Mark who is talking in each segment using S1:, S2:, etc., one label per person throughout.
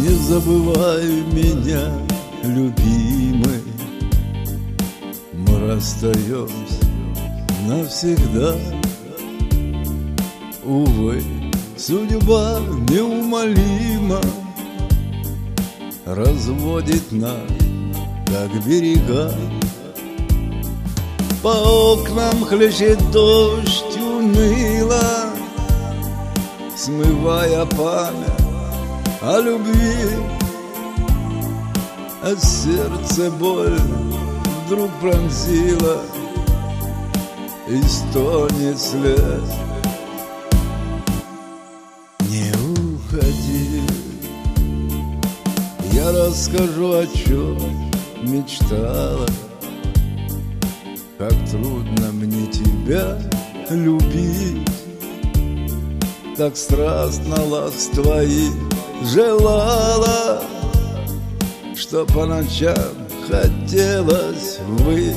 S1: Не забывай меня, любимый, мы расстаемся навсегда. Увы, судьба неумолима разводит нас, как берега. По окнам хлещет дождь уныло, смывая память о любви. А сердце боль вдруг пронзила, и стонет слез. Не уходи, я расскажу, о чем мечтала. Как трудно мне тебя любить, так страстно ласк твоих желала, что по ночам хотелось выть.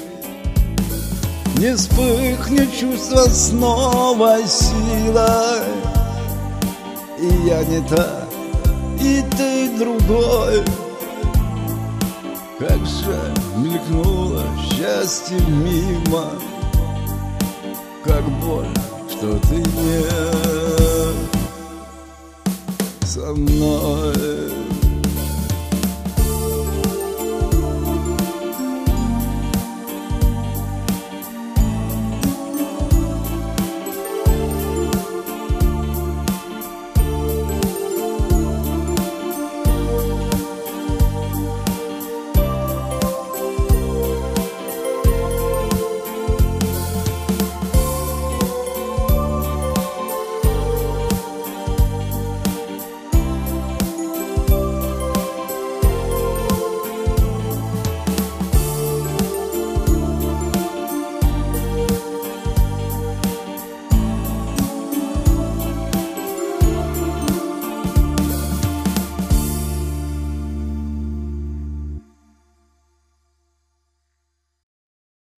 S1: Не вспыхнет чувство снова силой, и я не та, и ты другой. Как же мелькнуло счастье мимо, как боль, что ты не со мной.